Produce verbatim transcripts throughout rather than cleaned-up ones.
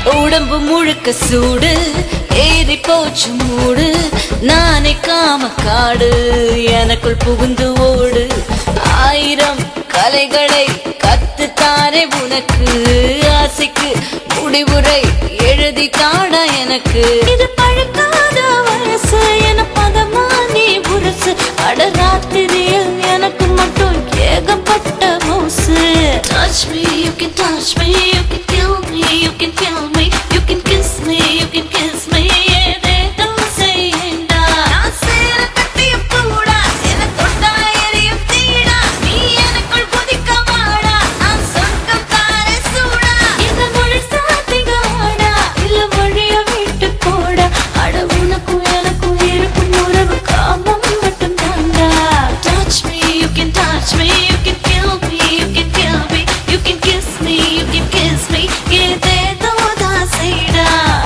உடம்பு முழுக்க சூடு ஏறி போச்சு மூடு நானே காம காடு எனக்குள் புகுந்து ஓடு ஆயிரம் கலைகளை கத்துத்தானே உனக்கு ஆசைக்கு முடிவுரை எழுதி தாடா எனக்கு இது பழக்காத வயசு என பதமா நீ புரசு அட ராத்திரியில் எனக்கு மட்டும் ஏகப்பட்ட மோசு touch me you can touch me you can kill me you can kill me you can kiss me you can kiss me ஏதேதோ செய்யண்டா நான் சேர கட்டிய பூடா என தொட்டா எரியும் தீடா நீ எனக்குள் கொதிக்க வாடா நான் சொர்க்கம் தாரே சூடா இந்த மொழி சாத்திகாடா இல்ல வழிய விட்டு போடா அட உனக்கும் எனக்கும் இருக்கும் உறவு காமம் மட்டும் தாண்டா touch me you can touch me you can kill me you can kill me you can kiss me you can kiss me ஏதேதோ தான் செய்டா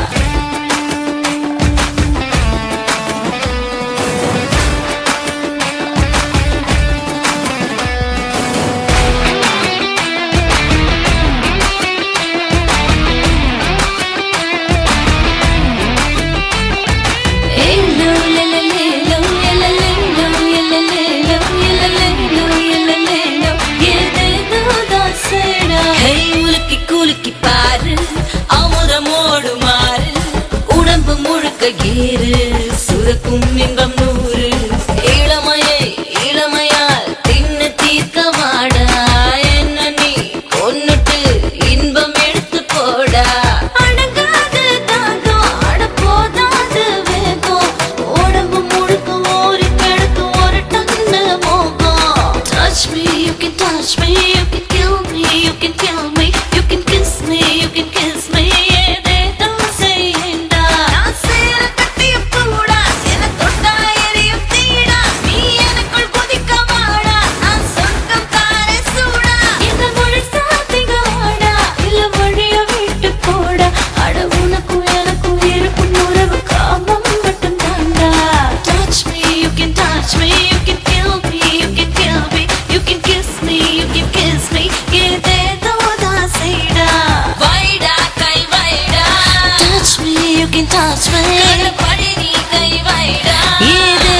ஏறு சுரக்கும் இன்பம் நூறு இளமையை இளமையால் தின்னு தீர்க்க வாடா என்ன நீ கொன்னுட்டு இன்பம் எடுத்து போடா அடங்காத தாகம் அட போதாது வேகம் உடம்பு முழுக்க ஓரி கிடக்கு ஒரு டன்னு மோகம் touch me you can touch me you can kill me you can kill me you can kiss me you can kiss me ஏதேதோ செய்யண்டா நான் சேர கட்டிய பூடா என தொட்டா எரியும் தீடா நீ எனக்குள் கொதிக்க வாடா நான் சொர்க்கம் தாரே சூடா இந்த மொழி சாத்திகாடா இல்ல வழிய விட்டு போடா அட உனக்கும் எனக்கும் இருக்கும் உறவு காமம் மட்டும் தாண்டா touch me you can touch me you can kill me you can kill me you can kiss me you can kiss me ஏதேதோ தான் செய்டா வைடா கை வைடா touch me you can touch me கண்ண படி நீ கை வைடா